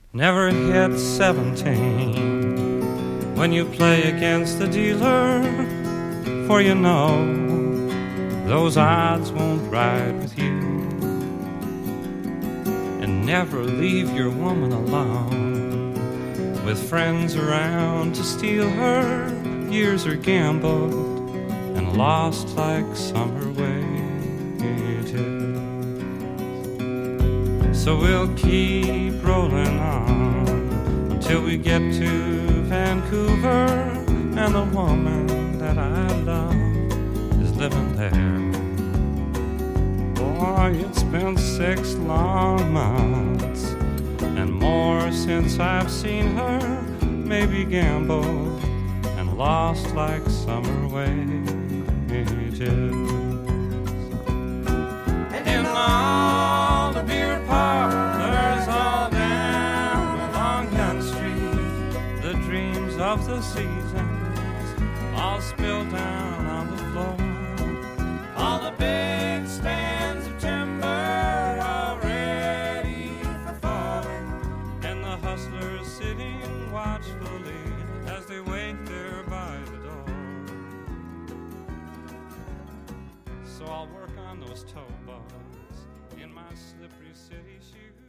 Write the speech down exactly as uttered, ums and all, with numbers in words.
Never hit seventeen when you play against the dealer, for you know those odds won't ride with you. And never leave your woman alone with friends around to steal her. Years are gambled and lost like summer wages. So we'll keep rolling on until we get to Vancouver, and the woman that I love is living there. Boy, it's been six long months and more since I've seen her. Maybe gambled and lost like summer wages. And in all the beer parlors all down along Yonge Street, the dreams of the seasons all spilled down on the floor. All the big stands of timber all ready for falling, and the hustlers sitting watchfully as they wait there by the door. So I'll work on those toe bugs in my slippery city shoes.